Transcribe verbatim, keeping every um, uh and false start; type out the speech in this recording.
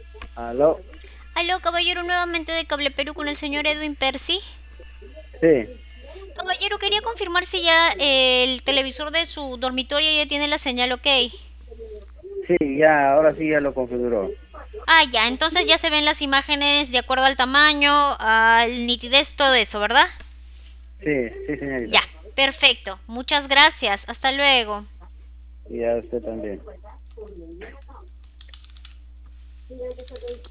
Aló, Aló, caballero, nuevamente de Cable Perú con el señor Edwin Percy. sí, Caballero, quería confirmar si ya eh, el televisor de su dormitorio ya tiene la señal ok. sí, ya, ahora sí ya lo configuró. Ah, ya, entonces ya se ven las imágenes de acuerdo al tamaño, al nitidez, todo eso, ¿verdad? Sí, sí, Ya, señorita. perfecto. Muchas gracias. Hasta luego. Y a usted también.